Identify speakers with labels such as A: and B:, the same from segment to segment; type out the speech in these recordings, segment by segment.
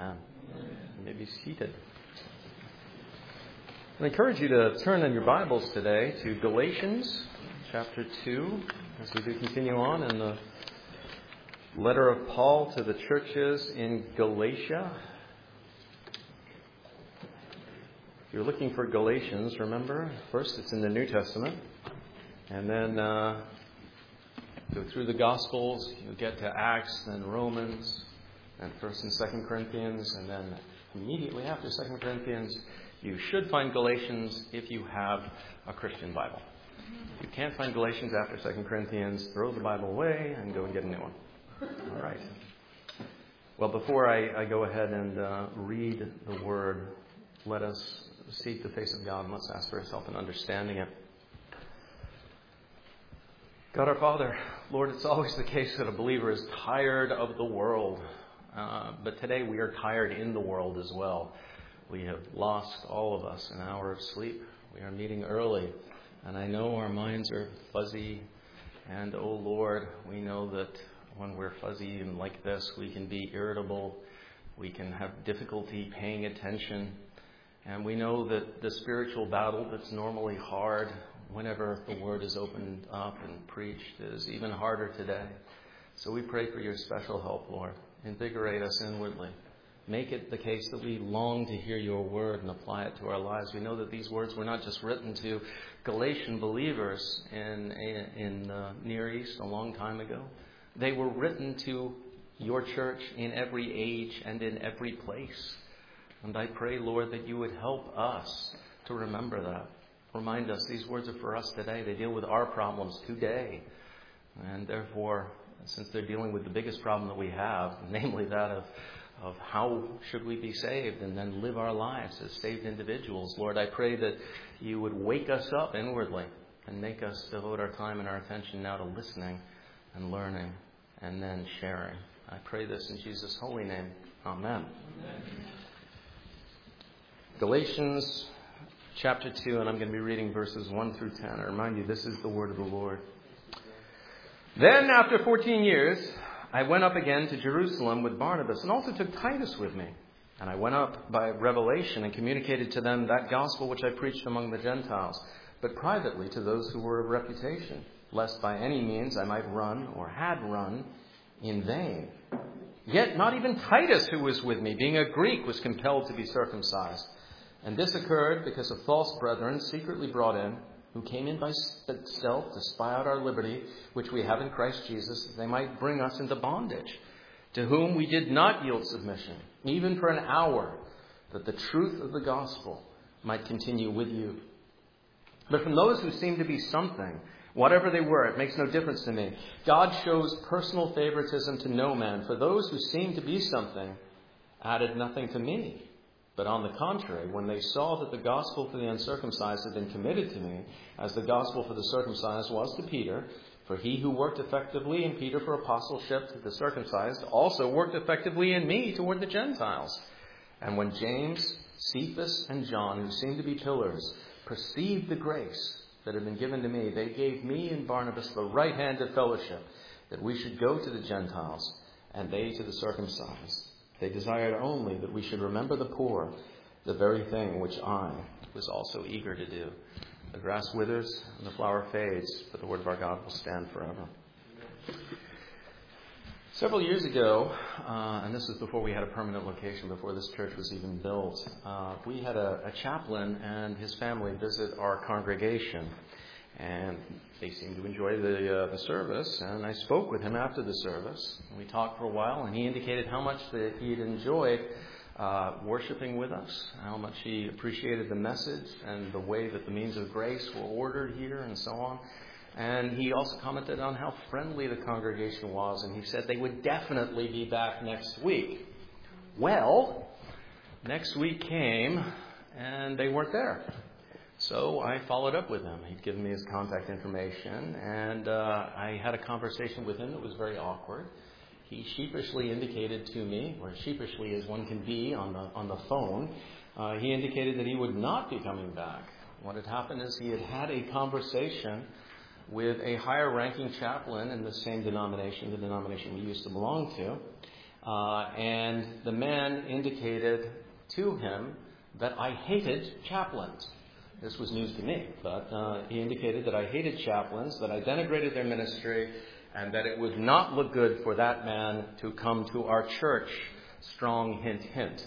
A: Amen. You may be seated. I encourage you to turn in your Bibles today to Galatians chapter 2 as we do continue on in the letter of Paul to the churches in Galatia. If you're looking for Galatians, remember, first it's in the New Testament, and then go through the Gospels, you'll get to Acts, then Romans, and 1st and 2nd Corinthians, and then immediately after 2nd Corinthians, you should find Galatians if you have a Christian Bible. If you can't find Galatians after 2nd Corinthians, throw the Bible away and go and get a new one. All right. Well, before I go ahead and read the Word, let us seek the face of God and let's ask for His help in understanding it. God our Father, Lord, it's always the case that a believer is tired of the world. But today we are tired in the world as well. We have lost, all of us, an hour of sleep. We are meeting early. And I know our minds are fuzzy. And, oh Lord, we know that when we're fuzzy and like this, we can be irritable. We can have difficulty paying attention. And we know that the spiritual battle that's normally hard whenever the Word is opened up and preached is even harder today. So we pray for your special help, Lord. Invigorate us inwardly. Make it the case that we long to hear your word and apply it to our lives. We know that these words were not just written to Galatian believers in Near East a long time ago. They were written to your church in every age and in every place. And I pray, Lord, that you would help us to remember that. Remind us, these words are for us today. They deal with our problems today. And therefore, since they're dealing with the biggest problem that we have, namely that of how should we be saved and then live our lives as saved individuals, Lord, I pray that you would wake us up inwardly and make us devote our time and our attention now to listening and learning and then sharing. I pray this in Jesus' holy name. Amen. Galatians chapter 2, and I'm going to be reading verses 1 through 10. I remind you, this is the word of the Lord. Then, after 14 years, I went up again to Jerusalem with Barnabas and also took Titus with me. And I went up by revelation and communicated to them that gospel which I preached among the Gentiles, but privately to those who were of reputation, lest by any means I might run or had run in vain. Yet not even Titus, who was with me, being a Greek, was compelled to be circumcised. And this occurred because of false brethren secretly brought in, who came in by stealth to spy out our liberty, which we have in Christ Jesus, that they might bring us into bondage, to whom we did not yield submission, even for an hour, that the truth of the gospel might continue with you. But from those who seem to be something, whatever they were, it makes no difference to me. God shows personal favoritism to no man, for those who seem to be something added nothing to me. But on the contrary, when they saw that the gospel for the uncircumcised had been committed to me, as the gospel for the circumcised was to Peter, for he who worked effectively in Peter for apostleship to the circumcised also worked effectively in me toward the Gentiles. And when James, Cephas, and John, who seemed to be pillars, perceived the grace that had been given to me, they gave me and Barnabas the right hand of fellowship, that we should go to the Gentiles, and they to the circumcised. They desired only that we should remember the poor, the very thing which I was also eager to do. The grass withers and the flower fades, but the word of our God will stand forever. Several years ago, and this is before we had a permanent location, before this church was even built, we had a chaplain and his family visit our congregation. And they seemed to enjoy the service. And I spoke with him after the service. We talked for a while, and he indicated how much that he had enjoyed worshiping with us, how much he appreciated the message and the way that the means of grace were ordered here and so on. And he also commented on how friendly the congregation was, and he said they would definitely be back next week. Well, next week came, and they weren't there. So I followed up with him. He'd given me his contact information, and I had a conversation with him that was very awkward. He sheepishly indicated to me, or sheepishly as one can be on the phone, he indicated that he would not be coming back. What had happened is he had had a conversation with a higher-ranking chaplain in the same denomination, the denomination we used to belong to, And the man indicated to him that I hated chaplains. This was news to me, but he indicated that I hated chaplains, that I denigrated their ministry, and that it would not look good for that man to come to our church. Strong hint, hint.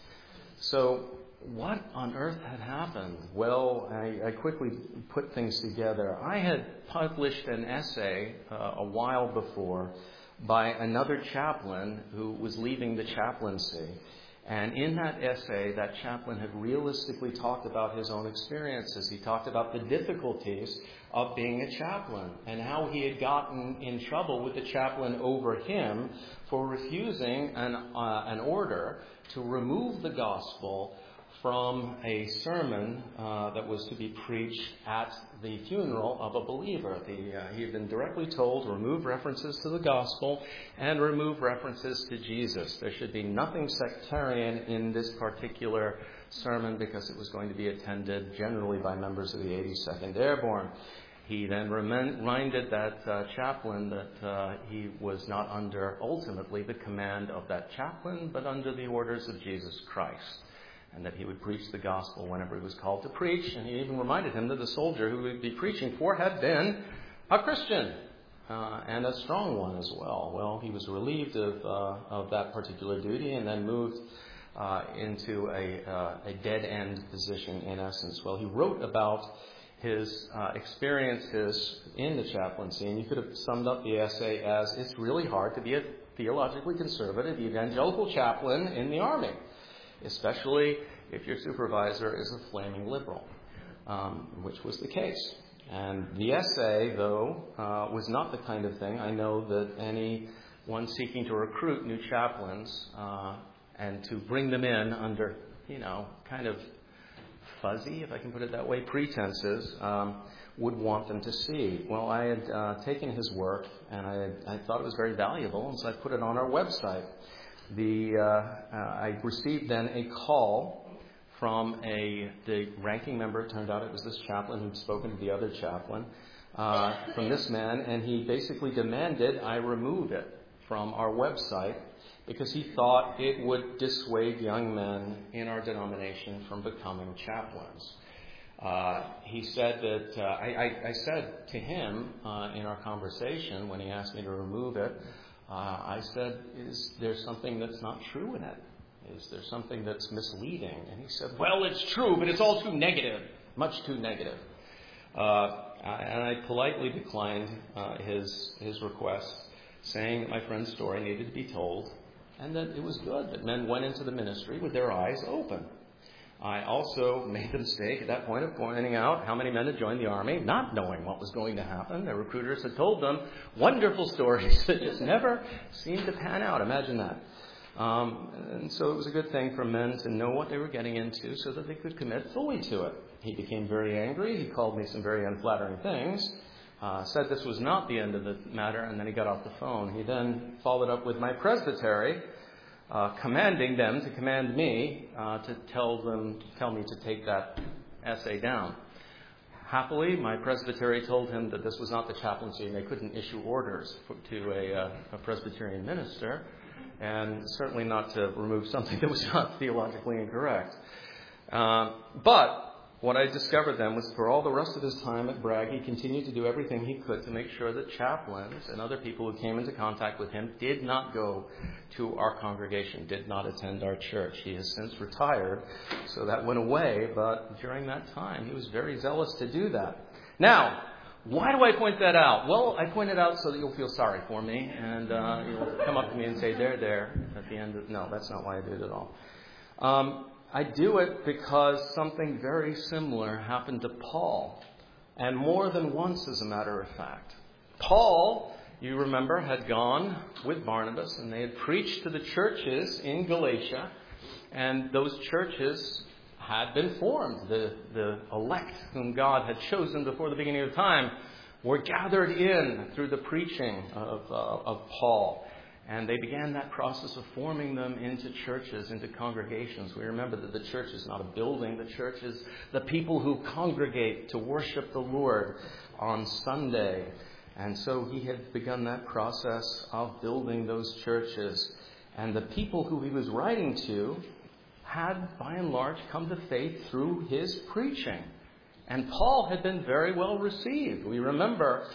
A: So what on earth had happened? Well, I quickly put things together. I had published an essay a while before by another chaplain who was leaving the chaplaincy. And in that essay, that chaplain had realistically talked about his own experiences. He talked about the difficulties of being a chaplain and how he had gotten in trouble with the chaplain over him for refusing an order to remove the gospel from a sermon that was to be preached at the funeral of a believer. He had been directly told to remove references to the gospel and remove references to Jesus. There should be nothing sectarian in this particular sermon because it was going to be attended generally by members of the 82nd Airborne. He then reminded that chaplain that he was not under, ultimately, the command of that chaplain, but under the orders of Jesus Christ, and that he would preach the gospel whenever he was called to preach. And he even reminded him that the soldier who he would be preaching for had been a Christian, and a strong one as well. Well, he was relieved of that particular duty and then moved into a dead-end position, in essence. Well, he wrote about his experiences in the chaplaincy, and you could have summed up the essay as, it's really hard to be a theologically conservative evangelical chaplain in the Army, especially if your supervisor is a flaming liberal, which was the case. And the essay, though, was not the kind of thing I know that anyone seeking to recruit new chaplains and to bring them in under, kind of fuzzy, if I can put it that way, pretenses, would want them to see. Well, I had taken his work, and I thought it was very valuable, and so I put it on our website. I received then a call from the ranking member. It turned out it was this chaplain who'd spoken to the other chaplain, from this man, and he basically demanded I remove it from our website because he thought it would dissuade young men in our denomination from becoming chaplains. He said that, I said to him in our conversation when he asked me to remove it, I said, is there something that's not true in it? Is there something that's misleading? And he said, well, it's true, but it's all too negative, much too negative. And I politely declined his request, saying that my friend's story needed to be told and that it was good that men went into the ministry with their eyes open. I also made the mistake at that point of pointing out how many men had joined the Army, not knowing what was going to happen. Their recruiters had told them wonderful stories that just never seemed to pan out. Imagine that. And so it was a good thing for men to know what they were getting into so that they could commit fully to it. He became very angry. He called me some very unflattering things, said this was not the end of the matter, and then he got off the phone. He then followed up with my presbytery, commanding them to command me to tell me to take that essay down. Happily, my presbytery told him that this was not the chaplaincy and they couldn't issue orders to a Presbyterian minister, and certainly not to remove something that was not theologically incorrect. But what I discovered then was for all the rest of his time at Bragg, he continued to do everything he could to make sure that chaplains and other people who came into contact with him did not go to our congregation, did not attend our church. He has since retired, so that went away, but during that time he was very zealous to do that. Now, why do I point that out? Well, I point it out so that you'll feel sorry for me, and you'll come up to me and say, there, at the end of... No, that's not why I did it at all. I do it because something very similar happened to Paul, and more than once, as a matter of fact. Paul, you remember, had gone with Barnabas, and they had preached to the churches in Galatia, and those churches had been formed. The elect whom God had chosen before the beginning of time were gathered in through the preaching of Paul. And they began that process of forming them into churches, into congregations. We remember that the church is not a building. The church is the people who congregate to worship the Lord on Sunday. And so he had begun that process of building those churches. And the people who he was writing to had, by and large, come to faith through his preaching. And Paul had been very well received. We remember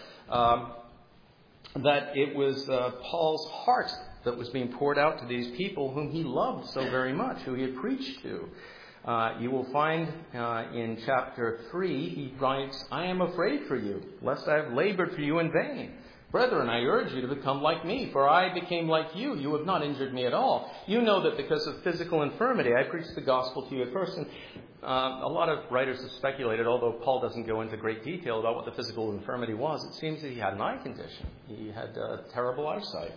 A: that it was Paul's heart that was being poured out to these people whom he loved so very much, who he had preached to. You will find in chapter 3, he writes, "I am afraid for you, lest I have labored for you in vain. Brethren, I urge you to become like me, for I became like you. You have not injured me at all. You know that because of physical infirmity, I preached the gospel to you at first." And a lot of writers have speculated, although Paul doesn't go into great detail about what the physical infirmity was. It seems that he had an eye condition. He had terrible eyesight.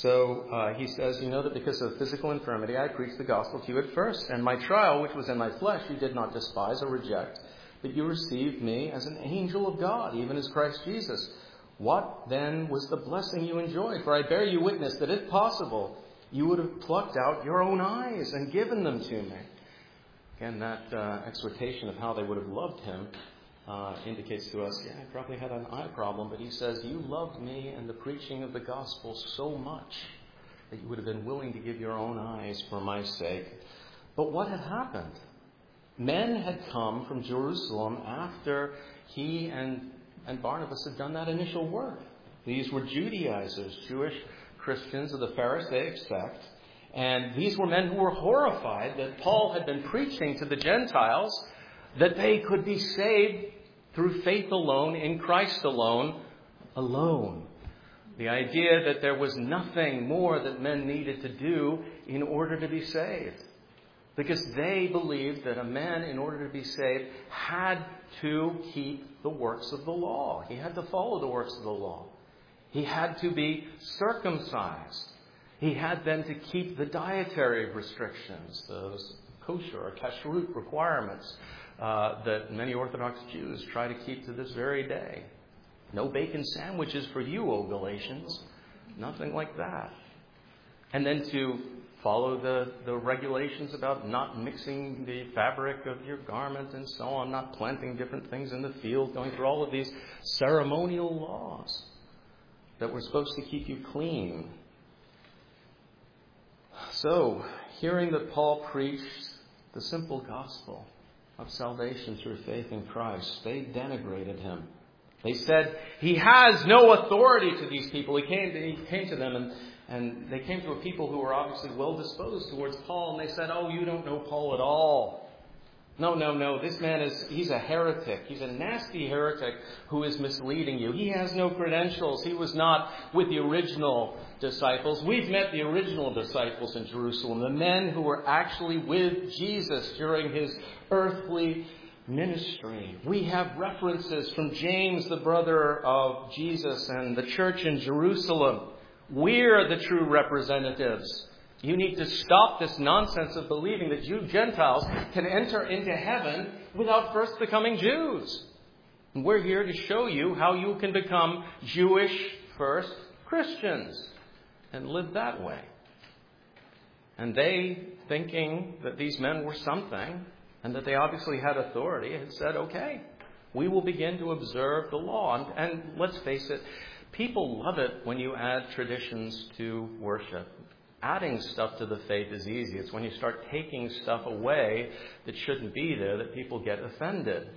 A: So he says, "You know that because of physical infirmity, I preached the gospel to you at first. And my trial, which was in my flesh, you did not despise or reject, but you received me as an angel of God, even as Christ Jesus. What then was the blessing you enjoyed? For I bear you witness that if possible, you would have plucked out your own eyes and given them to me." Again, that exhortation of how they would have loved him indicates to us, I probably had an eye problem, but he says, "You loved me and the preaching of the gospel so much that you would have been willing to give your own eyes for my sake." But what had happened? Men had come from Jerusalem after he and Barnabas had done that initial work. These were Judaizers, Jewish Christians of the Pharisaic sect. And these were men who were horrified that Paul had been preaching to the Gentiles that they could be saved through faith alone, in Christ alone, alone. The idea that there was nothing more that men needed to do in order to be saved. Because they believed that a man, in order to be saved, had to keep the works of the law. He had to follow the works of the law. He had to be circumcised. He had then to keep the dietary restrictions, those kosher or kashrut requirements that many Orthodox Jews try to keep to this very day. No bacon sandwiches for you, O Galatians. Nothing like that. And then to follow the regulations about not mixing the fabric of your garment and so on, not planting different things in the field, going through all of these ceremonial laws that were supposed to keep you clean. So, hearing that Paul preached the simple gospel of salvation through faith in Christ, they denigrated him. They said, "He has no authority to these people." He came to them and they came to a people who were obviously well disposed towards Paul, and they said, "Oh, you don't know Paul at all. No. This man he's a heretic. He's a nasty heretic who is misleading you. He has no credentials. He was not with the original disciples. We've met the original disciples in Jerusalem, the men who were actually with Jesus during his earthly ministry. We have references from James, the brother of Jesus, and the church in Jerusalem. We're the true representatives. You need to stop this nonsense of believing that you Gentiles can enter into heaven without first becoming Jews. And we're here to show you how you can become Jewish first Christians and live that way." And they, thinking that these men were something and that they obviously had authority, had said, "Okay, we will begin to observe the law." And let's face it, people love it when you add traditions to worship. Adding stuff to the faith is easy. It's when you start taking stuff away that shouldn't be there that people get offended.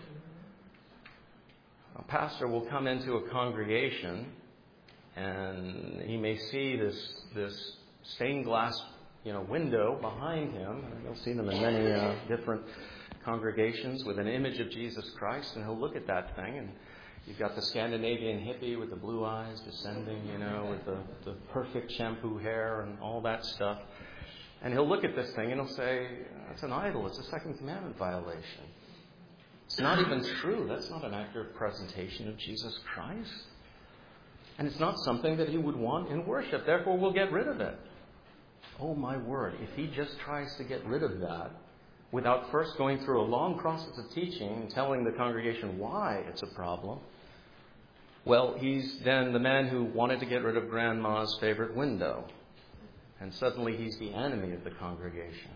A: A pastor will come into a congregation and he may see this stained glass window behind him. And you'll see them in many different congregations with an image of Jesus Christ, and he'll look at that thing, and you've got the Scandinavian hippie with the blue eyes descending, with the perfect shampoo hair and all that stuff. And he'll look at this thing and he'll say, "It's an idol. It's a Second Commandment violation. It's not even true. That's not an accurate presentation of Jesus Christ. And it's not something that he would want in worship. Therefore, we'll get rid of it." Oh, my word. If he just tries to get rid of that without first going through a long process of teaching and telling the congregation why it's a problem, well, he's then the man who wanted to get rid of grandma's favorite window. And suddenly he's the enemy of the congregation.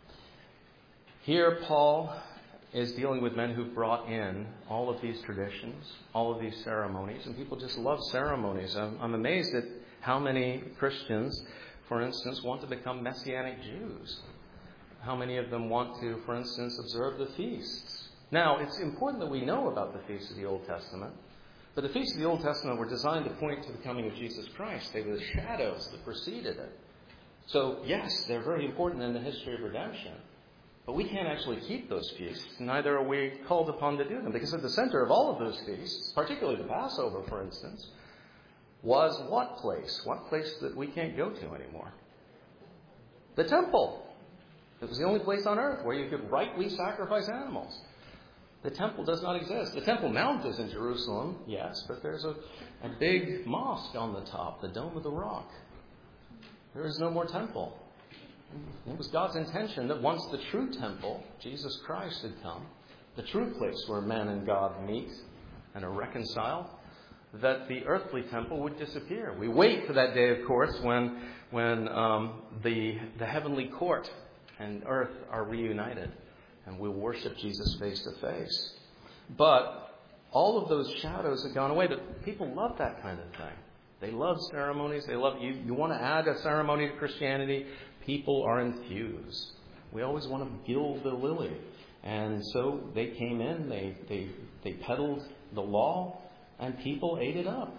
A: Here, Paul is dealing with men who've brought in all of these traditions, all of these ceremonies, and people just love ceremonies. I'm amazed at how many Christians for instance, want to become Messianic Jews? How many of them want to, for instance, observe the feasts? Now, it's important that we know about the feasts of the Old Testament, but the feasts of the Old Testament were designed to point to the coming of Jesus Christ. They were the shadows that preceded it. So, yes, they're very important in the history of redemption, but we can't actually keep those feasts, neither are we called upon to do them, because at the center of all of those feasts, particularly the Passover, for instance, was what place? What place that we can't go to anymore? The temple. It was the only place on earth where you could rightly sacrifice animals. The temple does not exist. The Temple Mount is in Jerusalem, yes, but there's a big mosque on the top, the Dome of the Rock. There is no more temple. It was God's intention that once the true temple, Jesus Christ, had come, the true place where man and God meet and are reconciled, that the earthly temple would disappear. We wait for that day, of course, when the heavenly court and earth are reunited, and we'll worship Jesus face to face. But all of those shadows have gone away. But people love that kind of thing. They love ceremonies. They love you want to add a ceremony to Christianity, people are enthused. We always want to gild the lily. And so they came in, they peddled the law, and people ate it up.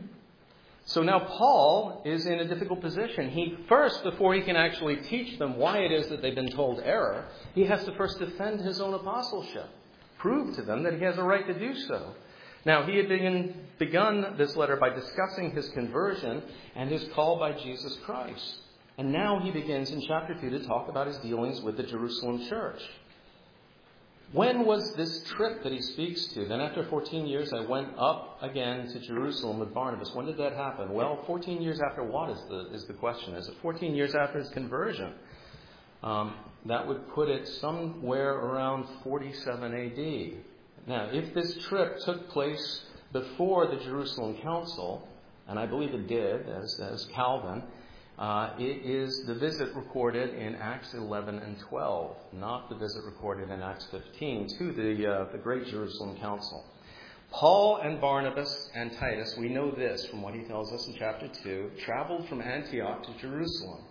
A: So now Paul is in a difficult position. He first, before he can actually teach them why it is that they've been told error, he has to first defend his own apostleship, prove to them that he has a right to do so. Now, he had begun this letter by discussing his conversion and his call by Jesus Christ. And now he begins in chapter 2 to talk about his dealings with the Jerusalem church. When was this trip that he speaks to? Then after 14 years, I went up again to Jerusalem with Barnabas. When did that happen? Well, 14 years after what is the question? Is it 14 years after his conversion? That would put it somewhere around 47 A.D. Now, if this trip took place before the Jerusalem Council, and I believe it did, as Calvin, it is the visit recorded in Acts 11 and 12, not the visit recorded in Acts 15 to the Great Jerusalem Council. Paul and Barnabas and Titus, we know this from what he tells us in chapter 2, traveled from Antioch to Jerusalem.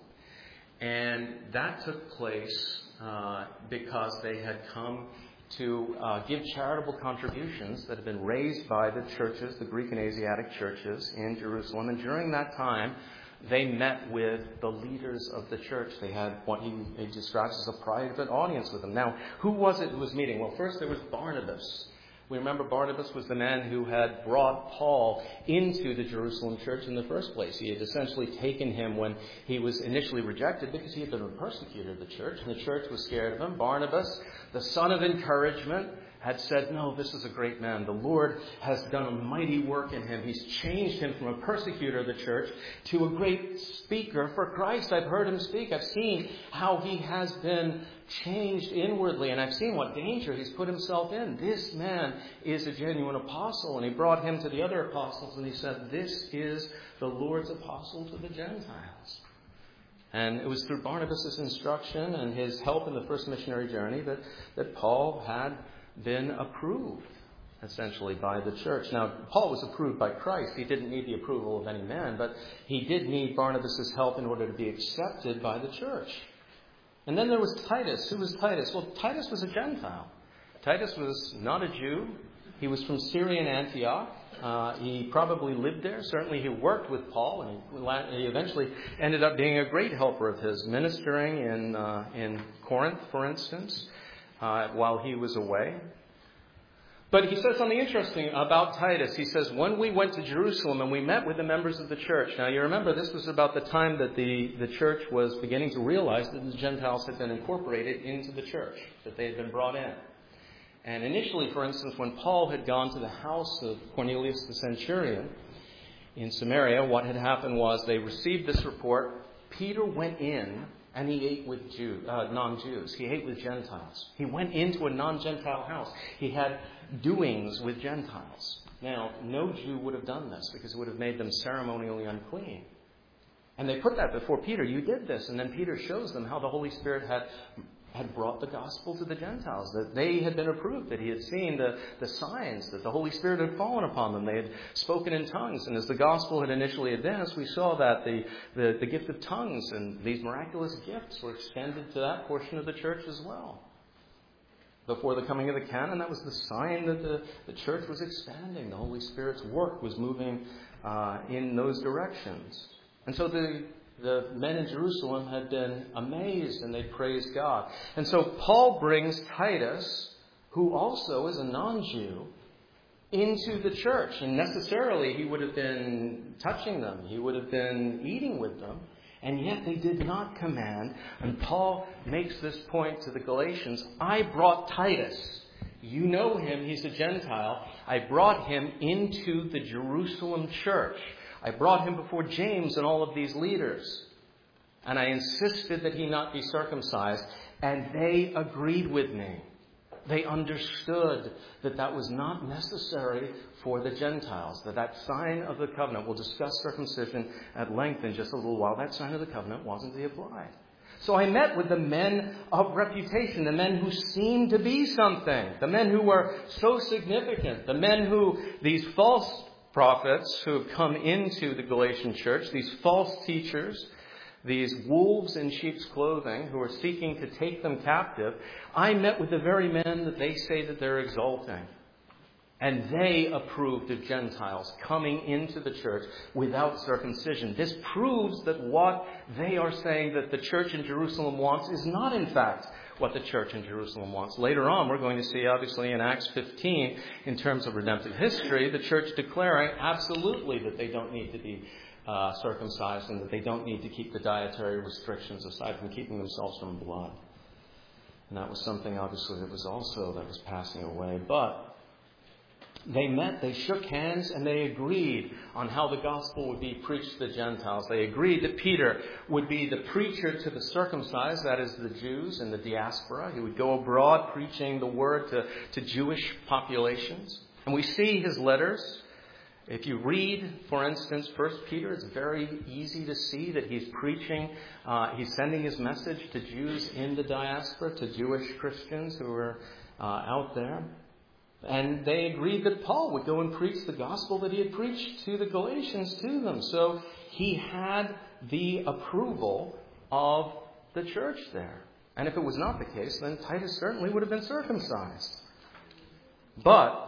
A: And that took place because they had come to give charitable contributions that had been raised by the churches, the Greek and Asiatic churches in Jerusalem. And during that time, they met with the leaders of the church. They had what he describes as a private audience with them. Now, who was it who was meeting? Well, first there was Barnabas. We remember Barnabas was the man who had brought Paul into the Jerusalem church in the first place. He had essentially taken him when he was initially rejected because he had been a persecutor of the church, and the church was scared of him. Barnabas, the son of encouragement, had said, no, this is a great man. The Lord has done a mighty work in him. He's changed him from a persecutor of the church to a great speaker for Christ. I've heard him speak. I've seen how he has been changed inwardly, and I've seen what danger he's put himself in. This man is a genuine apostle. And he brought him to the other apostles, and he said, this is the Lord's apostle to the Gentiles. And it was through Barnabas' instruction and his help in the first missionary journey that Paul had been approved, essentially, by the church. Now, Paul was approved by Christ. He didn't need the approval of any man, but he did need Barnabas' help in order to be accepted by the church. And then there was Titus. Who was Titus? Well, Titus was a Gentile. Titus was not a Jew. He was from Syrian Antioch. He probably lived there. Certainly he worked with Paul, and he eventually ended up being a great helper of his, ministering in Corinth, for instance, while he was away. But he says something interesting about Titus. He says, when we went to Jerusalem and we met with the members of the church. Now, you remember this was about the time that the church was beginning to realize that the Gentiles had been incorporated into the church, that they had been brought in. And initially, for instance, when Paul had gone to the house of Cornelius the centurion in Samaria, what had happened was they received this report. Peter went in and he ate with non-Jews. He ate with Gentiles. He went into a non-Gentile house. He had doings with Gentiles. Now, no Jew would have done this because it would have made them ceremonially unclean. And they put that before Peter. You did this. And then Peter shows them how the Holy Spirit had had brought the gospel to the Gentiles, that they had been approved, that he had seen the signs, that the Holy Spirit had fallen upon them. They had spoken in tongues. And as the gospel had initially advanced, we saw that the gift of tongues and these miraculous gifts were extended to that portion of the church as well. Before the coming of the canon, that was the sign that the church was expanding. The Holy Spirit's work was moving in those directions. And so the men in Jerusalem had been amazed and they praised God. And so Paul brings Titus, who also is a non-Jew, into the church. And necessarily he would have been touching them. He would have been eating with them. And yet they did not command. And Paul makes this point to the Galatians. I brought Titus. You know him. He's a Gentile. I brought him into the Jerusalem church. I brought him before James and all of these leaders. And I insisted that he not be circumcised. And they agreed with me. They understood that that was not necessary for the Gentiles. That sign of the covenant, we'll discuss circumcision at length in just a little while, that sign of the covenant wasn't to be applied. So I met with the men of reputation, the men who seemed to be something, the men who were so significant, the men who, these false prophets who have come into the Galatian church, these false teachers, these wolves in sheep's clothing who are seeking to take them captive. I met with the very men that they say that they're exalting. And they approved of Gentiles coming into the church without circumcision. This proves that what they are saying that the church in Jerusalem wants is not, in fact, what the church in Jerusalem wants. Later on, we're going to see, obviously, in Acts 15, in terms of redemptive history, the church declaring absolutely that they don't need to be circumcised and that they don't need to keep the dietary restrictions aside from keeping themselves from blood. And that was something, obviously, that was passing away. But they met, they shook hands, and they agreed on how the gospel would be preached to the Gentiles. They agreed that Peter would be the preacher to the circumcised, that is the Jews in the diaspora. He would go abroad preaching the word to Jewish populations. And we see his letters. If you read, for instance, 1 Peter, it's very easy to see that he's preaching, he's sending his message to Jews in the diaspora, to Jewish Christians who are out there. And they agreed that Paul would go and preach the gospel that he had preached to the Galatians to them. So he had the approval of the church there. And if it was not the case, then Titus certainly would have been circumcised. But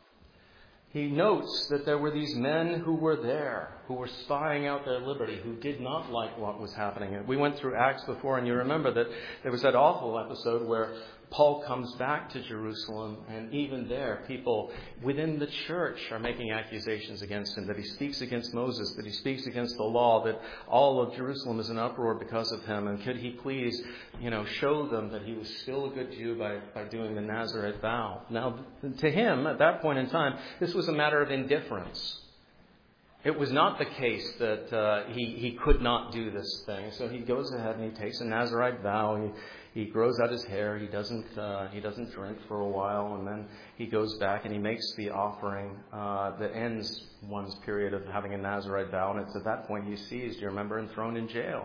A: he notes that there were these men who were there, who were spying out their liberty, who did not like what was happening. We went through Acts before, and you remember that there was that awful episode where Paul comes back to Jerusalem, and even there, people within the church are making accusations against him, that he speaks against Moses, that he speaks against the law, that all of Jerusalem is in uproar because of him. And could he please, show them that he was still a good Jew by doing the Nazarite vow? Now, to him, at that point in time, this was a matter of indifference. It was not the case that he could not do this thing. So he goes ahead and he takes a Nazarite vow. He grows out his hair. He doesn't drink for a while, and then he goes back and he makes the offering that ends one's period of having a Nazarite vow. And it's at that point he's seized, you remember, and thrown in jail.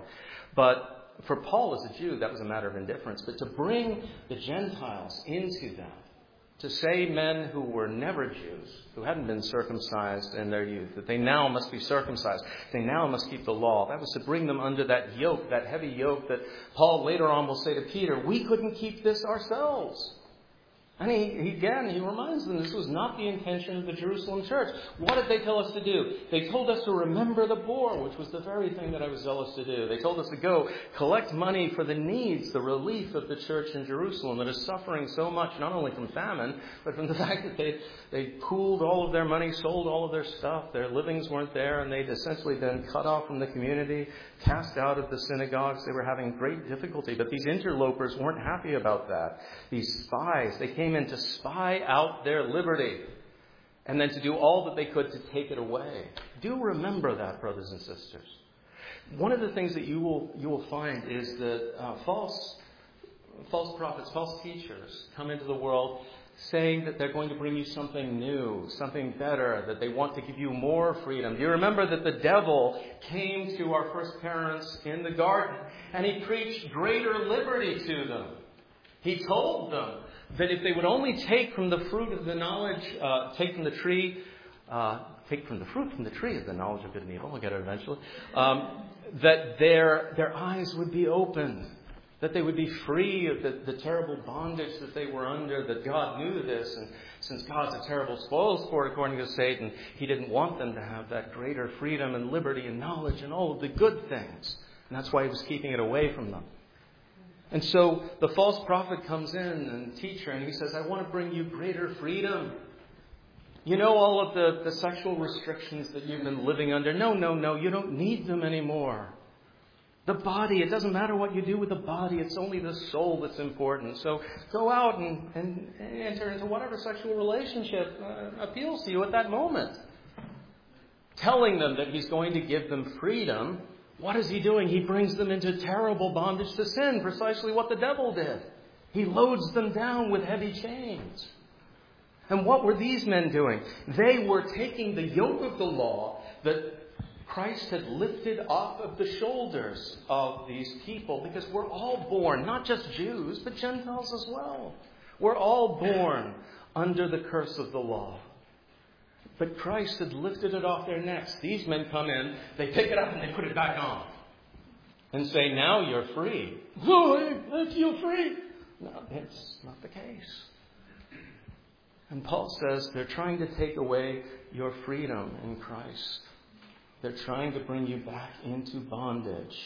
A: But for Paul as a Jew, that was a matter of indifference. But to bring the Gentiles into that, to say men who were never Jews, who hadn't been circumcised in their youth, that they now must be circumcised, they now must keep the law. That was to bring them under that yoke, that heavy yoke that Paul later on will say to Peter, we couldn't keep this ourselves. And he reminds them this was not the intention of the Jerusalem church. What did they tell us to do? They told us to remember the poor, which was the very thing that I was zealous to do. They told us to go collect money for the needs, the relief of the church in Jerusalem that is suffering so much, not only from famine, but from the fact that they pooled all of their money, sold all of their stuff, their livings weren't there, and they'd essentially been cut off from the community, cast out of the synagogues. They were having great difficulty. But these interlopers weren't happy about that. These spies, they came in to spy out their liberty and then to do all that they could to take it away. Do remember that, brothers and sisters. One of the things that you will find is that false prophets, false teachers come into the world saying that they're going to bring you something new, something better, that they want to give you more freedom. Do you remember that the devil came to our first parents in the garden and he preached greater liberty to them? He told them that if they would only take from the fruit of the knowledge, take from the fruit from the tree of the knowledge of good and evil, I'll get it eventually, that their eyes would be opened, that they would be free of the terrible bondage that they were under, that God knew this, and since God's a terrible spoilsport according to Satan, He didn't want them to have that greater freedom and liberty and knowledge and all of the good things. And that's why He was keeping it away from them. And so the false prophet comes in and teacher, and he says, I want to bring you greater freedom. You know all of the sexual restrictions that you've been living under? No, you don't need them anymore. The body, it doesn't matter what you do with the body. It's only the soul that's important. So go out and enter into whatever sexual relationship appeals to you at that moment. Telling them that He's going to give them freedom. What is He doing? He brings them into terrible bondage to sin, precisely what the devil did. He loads them down with heavy chains. And what were these men doing? They were taking the yoke of the law that Christ had lifted off of the shoulders of these people, because we're all born, not just Jews, but Gentiles as well. We're all born under the curse of the law. But Christ had lifted it off their necks. These men come in, they pick it up and they put it back on. And say, now you're free. Oh, I feel free. No, it's not the case. And Paul says they're trying to take away your freedom in Christ. They're trying to bring you back into bondage.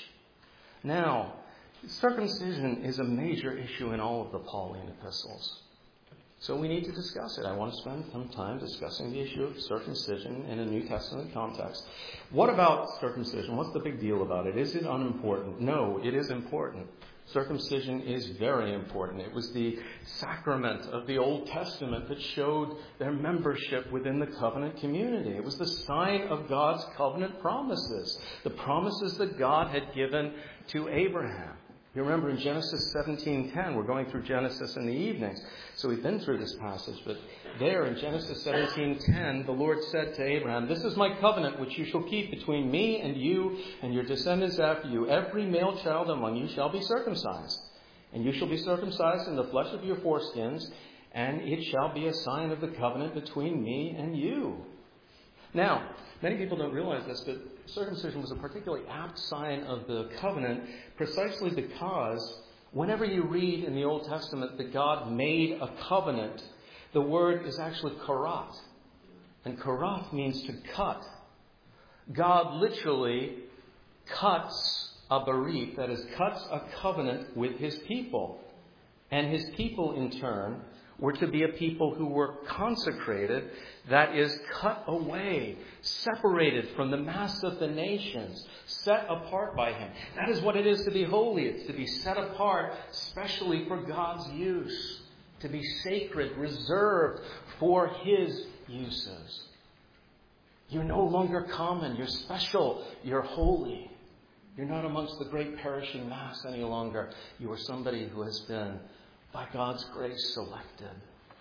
A: Now, circumcision is a major issue in all of the Pauline epistles. So we need to discuss it. I want to spend some time discussing the issue of circumcision in a New Testament context. What about circumcision? What's the big deal about it? Is it unimportant? No, it is important. Circumcision is very important. It was the sacrament of the Old Testament that showed their membership within the covenant community. It was the sign of God's covenant promises, the promises that God had given to Abraham. You remember in Genesis 17:10, we're going through Genesis in the evenings, so we've been through this passage, but there in Genesis 17:10, the Lord said to Abraham, "This is my covenant which you shall keep between me and you and your descendants after you. Every male child among you shall be circumcised, and you shall be circumcised in the flesh of your foreskins, and it shall be a sign of the covenant between me and you." Now, many people don't realize this, but circumcision was a particularly apt sign of the covenant precisely because whenever you read in the Old Testament that God made a covenant, the word is actually karat. And karat means to cut. God literally cuts a berit, that is, cuts a covenant with His people. And His people, in turn, were to be a people who were consecrated, that is, cut away, separated from the mass of the nations, set apart by Him. That is what it is to be holy. It's to be set apart specially for God's use, to be sacred, reserved for His uses. You're no longer common. You're special. You're holy. You're not amongst the great perishing mass any longer. You are somebody who has been, by God's grace, selected.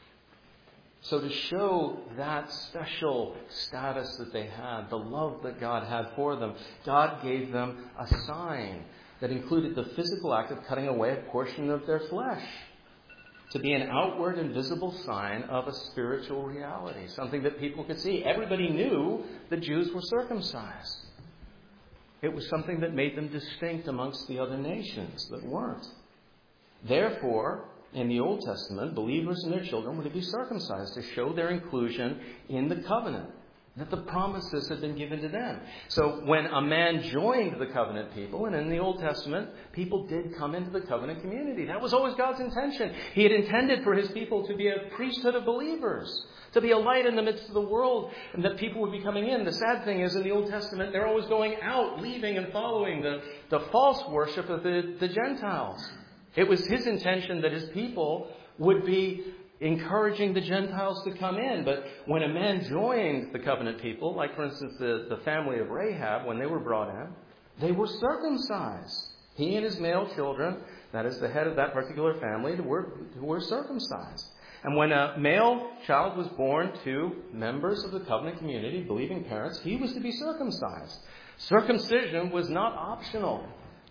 A: So to show that special status that they had, the love that God had for them, God gave them a sign that included the physical act of cutting away a portion of their flesh, to be an outward and visible sign of a spiritual reality, something that people could see. Everybody knew the Jews were circumcised. It was something that made them distinct amongst the other nations that weren't. Therefore, in the Old Testament, believers and their children were to be circumcised to show their inclusion in the covenant, that the promises had been given to them. So when a man joined the covenant people, and in the Old Testament, people did come into the covenant community. That was always God's intention. He had intended for His people to be a priesthood of believers, to be a light in the midst of the world, and that people would be coming in. The sad thing is, in the Old Testament, they're always going out, leaving and following the false worship of the Gentiles. It was His intention that His people would be encouraging the Gentiles to come in. But when a man joined the covenant people, like for instance the family of Rahab, when they were brought in, they were circumcised. He and his male children, that is the head of that particular family, were circumcised. And when a male child was born to members of the covenant community, believing parents, he was to be circumcised. Circumcision was not optional.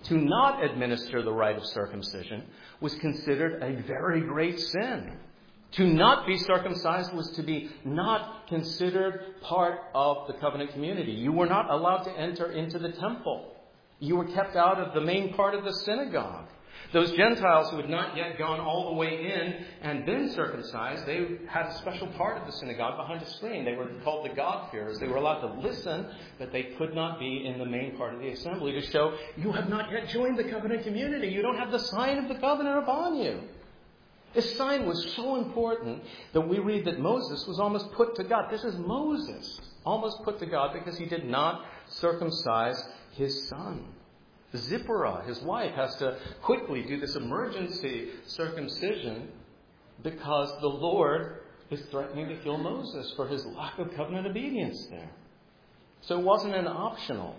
A: To not administer the rite of circumcision was considered a very great sin. To not be circumcised was to be not considered part of the covenant community. You were not allowed to enter into the temple. You were kept out of the main part of the synagogue. Those Gentiles who had not yet gone all the way in and been circumcised, they had a special part of the synagogue behind a screen. They were called the God-fearers. They were allowed to listen, but they could not be in the main part of the assembly to show you have not yet joined the covenant community. You don't have the sign of the covenant upon you. This sign was so important that we read that Moses was almost put to God. This is Moses, almost put to God because he did not circumcise his son. Zipporah, his wife, has to quickly do this emergency circumcision because the Lord is threatening to kill Moses for his lack of covenant obedience there. So it wasn't an optional.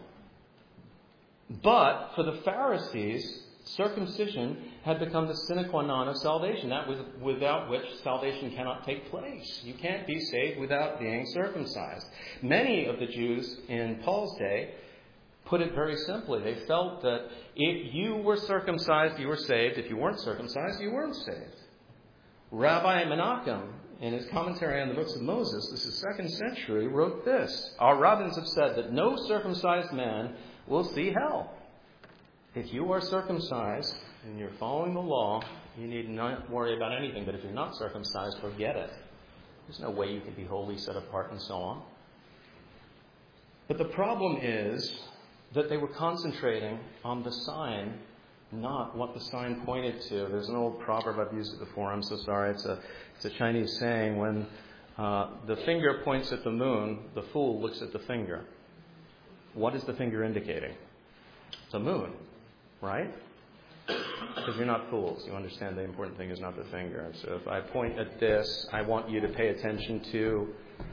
A: But for the Pharisees, circumcision had become the sine qua non of salvation. That was without which salvation cannot take place. You can't be saved without being circumcised. Many of the Jews in Paul's day put it very simply. They felt that if you were circumcised, you were saved. If you weren't circumcised, you weren't saved. Rabbi Menachem, in his commentary on the books of Moses, this is 2nd century, wrote this. Our rabbins have said that no circumcised man will see hell. If you are circumcised and you're following the law, you need not worry about anything. But if you're not circumcised, forget it. There's no way you can be holy, set apart, and so on. But the problem is that they were concentrating on the sign, not what the sign pointed to. There's an old proverb, I've used it before, I'm so sorry. It's a Chinese saying, when the finger points at the moon, the fool looks at the finger. What is the finger indicating? The moon, right? Because you're not fools. You understand the important thing is not the finger. So if I point at this, I want you to pay attention to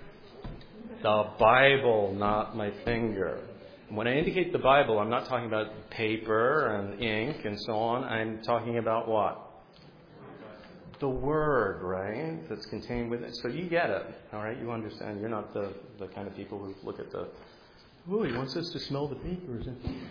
A: the Bible, not my finger. When I indicate the Bible, I'm not talking about paper and ink and so on. I'm talking about what? The Word, right? That's contained within it. So you get it, all right? You understand. You're not the kind of people who look at the, he wants us to smell the papers.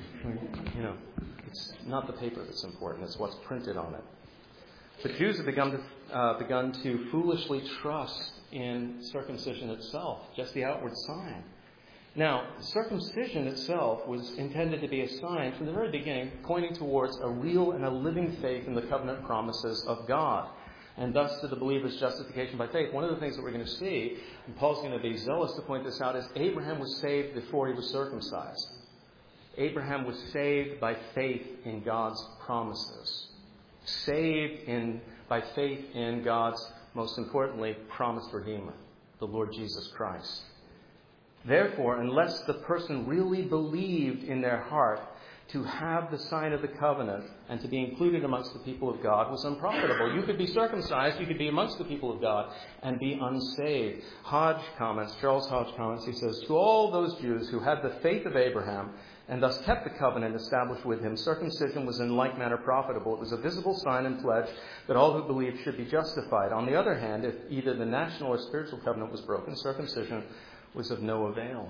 A: It's not the paper that's important. It's what's printed on it. The Jews have begun to foolishly trust in circumcision itself, just the outward sign. Now, circumcision itself was intended to be a sign from the very beginning, pointing towards a real and a living faith in the covenant promises of God, and thus to the believer's justification by faith. One of the things that we're going to see, and Paul's going to be zealous to point this out, is Abraham was saved before he was circumcised. Abraham was saved by faith in God's promises. Saved by faith in God's, most importantly, promised Redeemer, the Lord Jesus Christ. Therefore, unless the person really believed in their heart to have the sign of the covenant and to be included amongst the people of God was unprofitable. You could be circumcised, you could be amongst the people of God and be unsaved. Charles Hodge comments, he says, to all those Jews who had the faith of Abraham and thus kept the covenant established with him, circumcision was in like manner profitable. It was a visible sign and pledge that all who believed should be justified. On the other hand, if either the national or spiritual covenant was broken, circumcision was of no avail.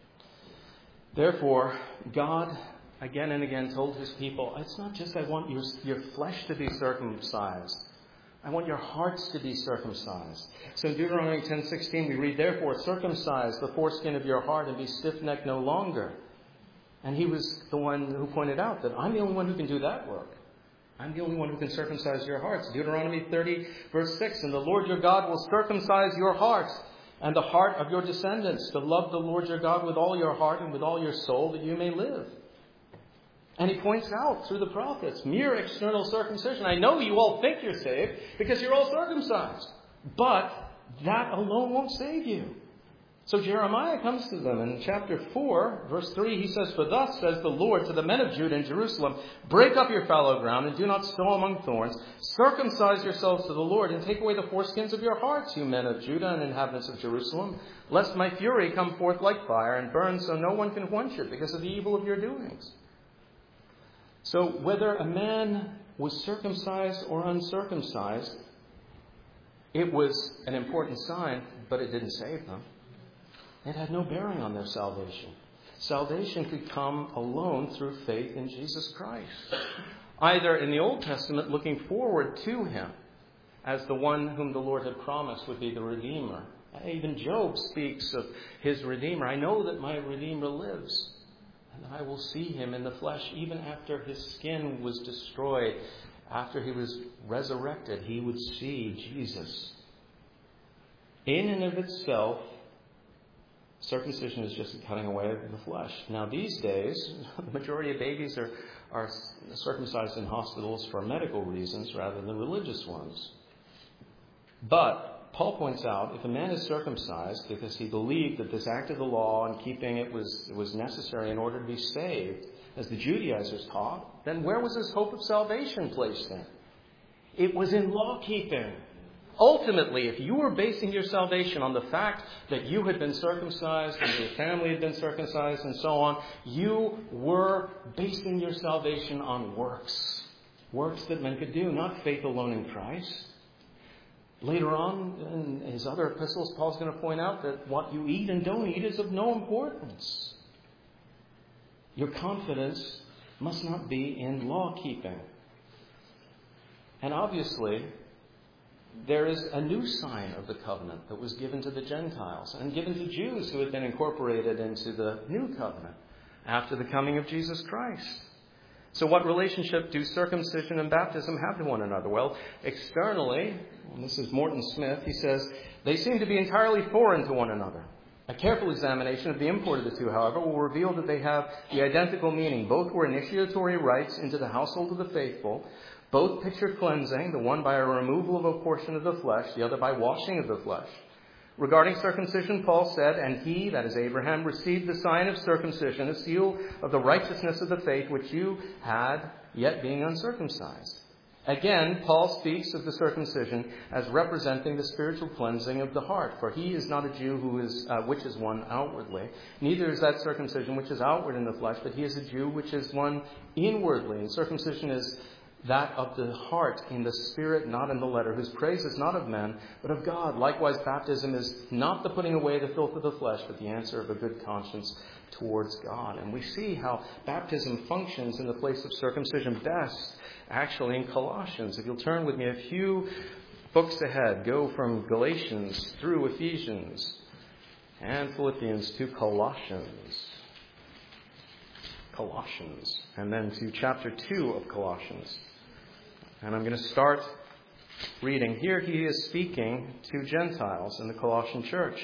A: Therefore, God again and again told his people, it's not just I want your flesh to be circumcised. I want your hearts to be circumcised. So in Deuteronomy 10:16 we read, therefore circumcise the foreskin of your heart and be stiff-necked no longer. And he was the one who pointed out that I'm the only one who can do that work. I'm the only one who can circumcise your hearts. Deuteronomy 30 verse 6, and the Lord your God will circumcise your hearts and the heart of your descendants, to love the Lord your God with all your heart and with all your soul, that you may live. And he points out through the prophets, mere external circumcision. I know you all think you're saved because you're all circumcised. But that alone won't save you. So Jeremiah comes to them in chapter 4, verse 3. He says, for thus says the Lord to the men of Judah and Jerusalem, break up your fallow ground and do not sow among thorns. Circumcise yourselves to the Lord and take away the foreskins of your hearts, you men of Judah and inhabitants of Jerusalem, lest my fury come forth like fire and burn so no one can quench it because of the evil of your doings. So whether a man was circumcised or uncircumcised, it was an important sign, but it didn't save them. It had no bearing on their salvation. salvation could come alone through faith in Jesus Christ. Either in the Old Testament, looking forward to him as the one whom the Lord had promised would be the Redeemer. Even Job speaks of his Redeemer. I know that my Redeemer lives, and I will see him in the flesh. Even after his skin was destroyed, after he was resurrected, he would see Jesus. In and of itself, circumcision is just cutting away the flesh. Now these days, the majority of babies are circumcised in hospitals for medical reasons rather than religious ones. But Paul points out, if a man is circumcised because he believed that this act of the law and keeping it was necessary in order to be saved, as the Judaizers taught, then where was his hope of salvation placed in? It was in law-keeping. Ultimately, if you were basing your salvation on the fact that you had been circumcised and your family had been circumcised and so on, you were basing your salvation on works. Works that men could do, not faith alone in Christ. Later on in his other epistles, Paul's going to point out that what you eat and don't eat is of no importance. Your confidence must not be in law-keeping. And obviously, there is a new sign of the covenant that was given to the Gentiles and given to Jews who had been incorporated into the new covenant after the coming of Jesus Christ. So what relationship do circumcision and baptism have to one another? Well, externally, and this is Morton Smith, he says, they seem to be entirely foreign to one another. A careful examination of the import of the two, however, will reveal that they have the identical meaning. Both were initiatory rites into the household of the faithful. Both picture cleansing, the one by a removal of a portion of the flesh, the other by washing of the flesh. Regarding circumcision, Paul said, and he, that is Abraham, received the sign of circumcision, a seal of the righteousness of the faith which you had, yet being uncircumcised. Again, Paul speaks of the circumcision as representing the spiritual cleansing of the heart. For he is not a Jew which is one outwardly. Neither is that circumcision which is outward in the flesh, but he is a Jew which is one inwardly. And circumcision is that of the heart in the spirit, not in the letter, whose praise is not of men, but of God. Likewise, baptism is not the putting away the filth of the flesh, but the answer of a good conscience towards God. And we see how baptism functions in the place of circumcision best, actually, in Colossians. If you'll turn with me a few books ahead, go from Galatians through Ephesians and Philippians to Colossians, and then to chapter 2 of Colossians. And I'm going to start reading. Here he is speaking to Gentiles in the Colossian church.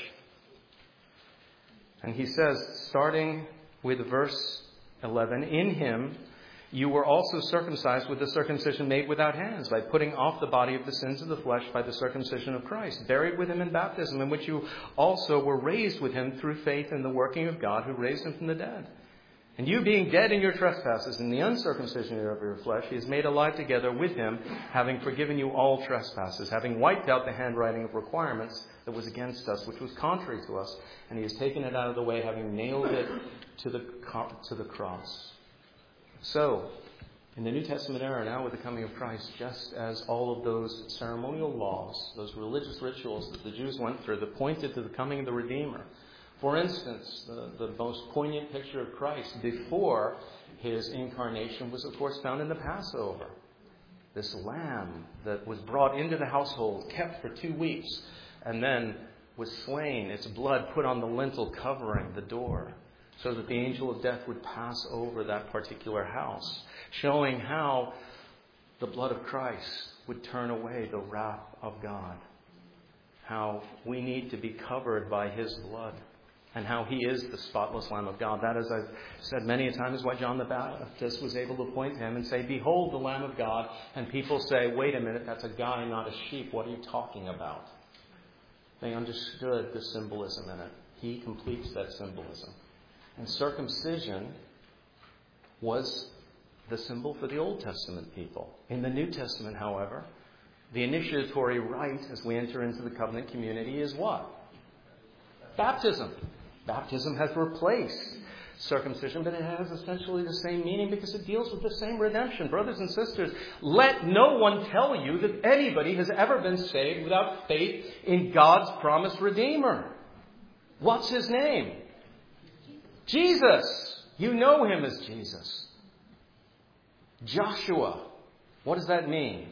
A: And he says, starting with verse 11, in him you were also circumcised with the circumcision made without hands, by putting off the body of the sins of the flesh by the circumcision of Christ, buried with him in baptism, in which you also were raised with him through faith in the working of God who raised him from the dead. And you being dead in your trespasses and the uncircumcision of your flesh, he has made alive together with him, having forgiven you all trespasses, having wiped out the handwriting of requirements that was against us, which was contrary to us, and he has taken it out of the way, having nailed it to the cross. So, in the New Testament era now, with the coming of Christ, just as all of those ceremonial laws, those religious rituals that the Jews went through that pointed to the coming of the Redeemer. For instance, the most poignant picture of Christ before his incarnation was, of course, found in the Passover. This lamb that was brought into the household, kept for 2 weeks, and then was slain, its blood put on the lintel covering the door, so that the angel of death would pass over that particular house, showing how the blood of Christ would turn away the wrath of God, how we need to be covered by his blood, and how he is the spotless Lamb of God. That, as I've said many a time, is why John the Baptist was able to point to him and say, behold the Lamb of God. And people say, wait a minute, that's a guy, not a sheep. What are you talking about? They understood the symbolism in it. He completes that symbolism. And circumcision was the symbol for the Old Testament people. In the New Testament, however, the initiatory rite as we enter into the covenant community is what? Baptism. Baptism has replaced circumcision, but it has essentially the same meaning because it deals with the same redemption. Brothers and sisters, let no one tell you that anybody has ever been saved without faith in God's promised Redeemer. What's his name? Jesus. You know him as Jesus. Joshua. What does that mean?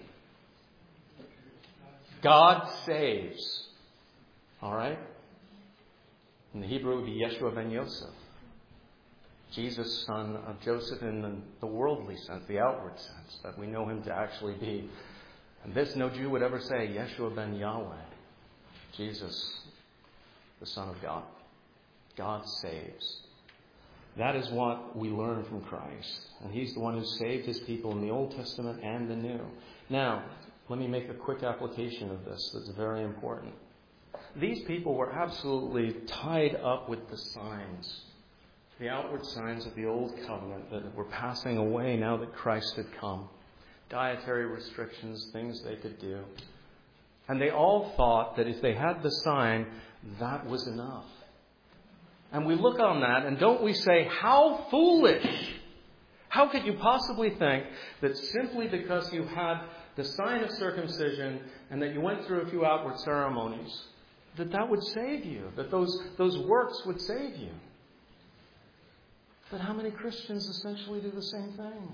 A: God saves. All right? In the Hebrew, it would be Yeshua ben Yosef. Jesus, son of Joseph in the worldly sense, the outward sense, that we know him to actually be. And this no Jew would ever say, Yeshua ben Yahweh. Jesus, the Son of God. God saves. That is what we learn from Christ. And he's the one who saved his people in the Old Testament and the New. Now, let me make a quick application of this that's very important. These people were absolutely tied up with the signs, the outward signs of the Old Covenant that were passing away now that Christ had come. Dietary restrictions, things they could do. And they all thought that if they had the sign, that was enough. And we look on that and don't we say, how foolish! How could you possibly think that simply because you had the sign of circumcision and that you went through a few outward ceremonies, that would save you, that those works would save you? But how many Christians essentially do the same thing?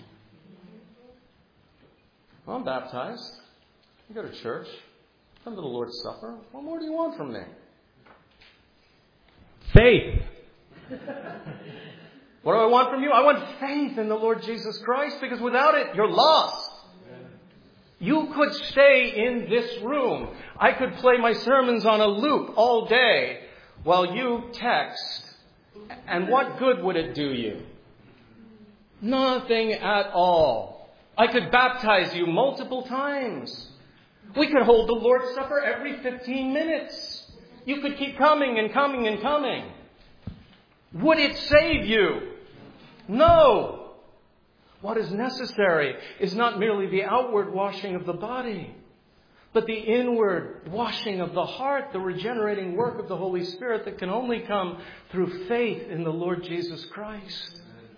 A: Well, I'm baptized. I go to church. Come to the Lord's Supper. What more do you want from me? Faith. What do I want from you? I want faith in the Lord Jesus Christ, because without it, you're lost. You could stay in this room. I could play my sermons on a loop all day while you text. And what good would it do you? Nothing at all. I could baptize you multiple times. We could hold the Lord's Supper every 15 minutes. You could keep coming and coming and coming. Would it save you? No. What is necessary is not merely the outward washing of the body, but the inward washing of the heart, the regenerating work of the Holy Spirit that can only come through faith in the Lord Jesus Christ.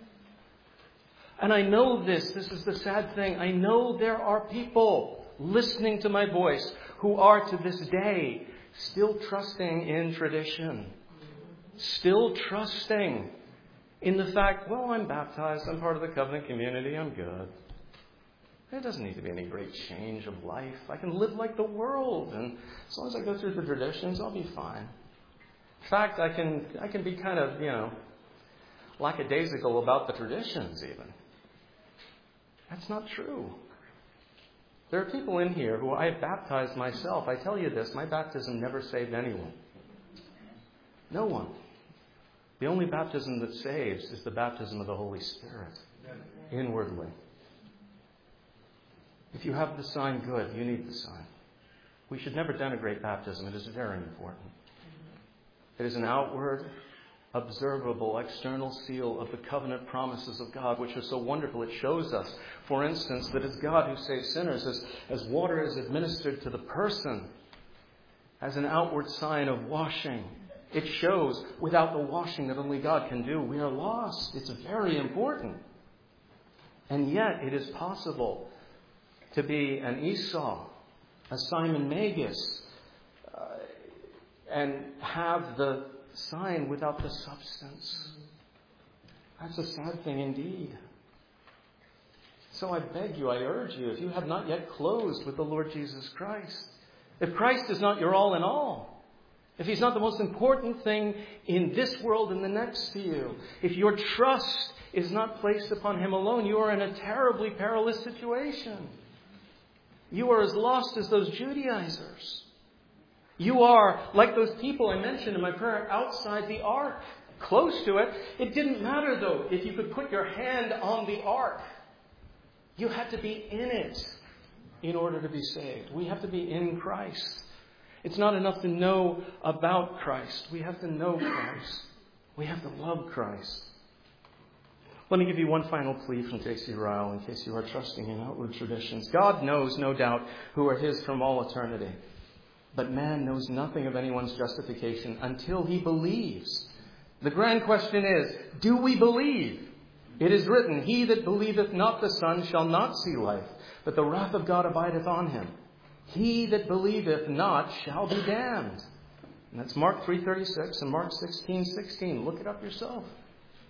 A: And I know this is the sad thing. I know there are people listening to my voice who are to this day still trusting in tradition. Still trusting in the fact, well, I'm baptized, I'm part of the covenant community, I'm good. There doesn't need to be any great change of life. I can live like the world, and as long as I go through the traditions, I'll be fine. In fact, I can be kind of, lackadaisical about the traditions even. That's not true. There are people in here who I have baptized myself. I tell you this, my baptism never saved anyone. No one. The only baptism that saves is the baptism of the Holy Spirit, inwardly. If you have the sign, good. You need the sign. We should never denigrate baptism. It is very important. It is an outward, observable, external seal of the covenant promises of God, which are so wonderful. It shows us, for instance, that it's God who saves sinners, as water is administered to the person as an outward sign of washing. It shows without the washing that only God can do, we are lost. It's very important. And yet it is possible to be an Esau, a Simon Magus, and have the sign without the substance. That's a sad thing indeed. So I beg you, I urge you, if you have not yet closed with the Lord Jesus Christ, if Christ is not your all in all, if he's not the most important thing in this world and the next to you, if your trust is not placed upon him alone, you are in a terribly perilous situation. You are as lost as those Judaizers. You are like those people I mentioned in my prayer outside the ark, close to it. It didn't matter, though, if you could put your hand on the ark. You had to be in it in order to be saved. We have to be in Christ. It's not enough to know about Christ. We have to know Christ. We have to love Christ. Let me give you one final plea from J.C. Ryle in case you are trusting in outward traditions. God knows, no doubt, who are his from all eternity. But man knows nothing of anyone's justification until he believes. The grand question is, do we believe? It is written, he that believeth not the Son shall not see life, but the wrath of God abideth on him. He that believeth not shall be damned. And that's Mark 3:36 and Mark 16:16. Look it up yourself.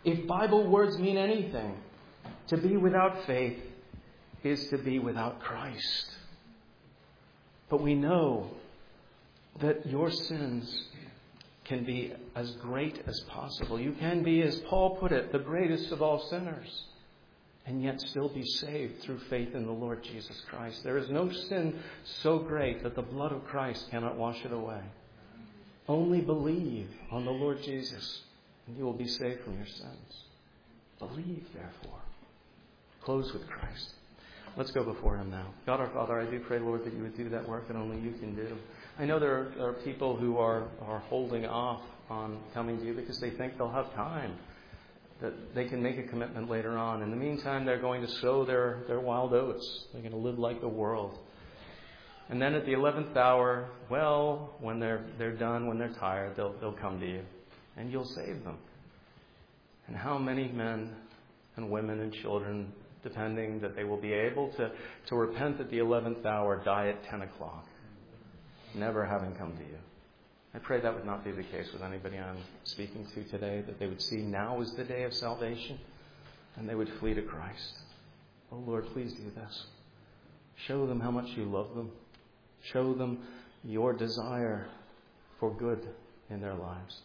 A: If Bible words mean anything, to be without faith is to be without Christ. But we know that your sins can be as great as possible. You can be, as Paul put it, the greatest of all sinners, and yet still be saved through faith in the Lord Jesus Christ. There is no sin so great that the blood of Christ cannot wash it away. Only believe on the Lord Jesus, and you will be saved from your sins. Believe, therefore. Close with Christ. Let's go before Him now. God our Father, I do pray, Lord, that you would do that work that only you can do. I know there are people who are holding off on coming to you because they think they'll have time, that they can make a commitment later on. In the meantime, they're going to sow their wild oats. They're going to live like the world. And then at the 11th hour, well, when they're done, when they're tired, they'll come to you, and you'll save them. And how many men and women and children, depending that they will be able to repent at the 11th hour, die at 10 o'clock, never having come to you. I pray that would not be the case with anybody I'm speaking to today, that they would see now is the day of salvation, and they would flee to Christ. Oh Lord, please do this. Show them how much you love them. Show them your desire for good in their lives.